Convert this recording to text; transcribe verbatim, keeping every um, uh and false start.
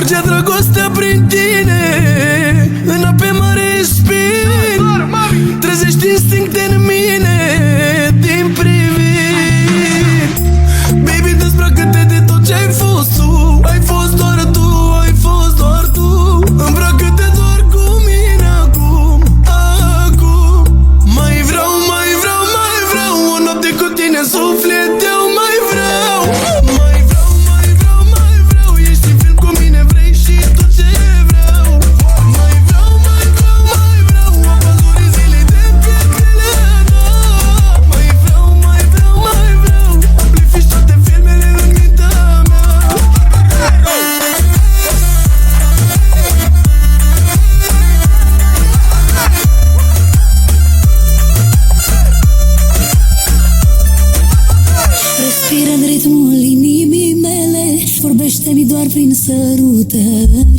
Curge dragostea prin tine, în ape mare spin. Trezești instincte în mine din priviri. Baby, dezbracă-te de tot ce-ai fost tu. Ai fost doar tu, ai fost doar tu. Îmbracă-te doar cu mine acum, acum. Mai vreau, mai vreau, mai vreau o noapte cu tine, suflet, eu mai vreau. Mai vreau, mai vreau, mai vreau. Ești în film cu mine, vrei și tot ce vreau. Mai vreau, mai vreau, mai vreau o pădure zilei de pietrele două. Mai vreau, mai vreau, mai vreau amplifici toate filmele în mintea mea. Respiră în ritmul inimii mele, vorbește-mi doar prin sărutări.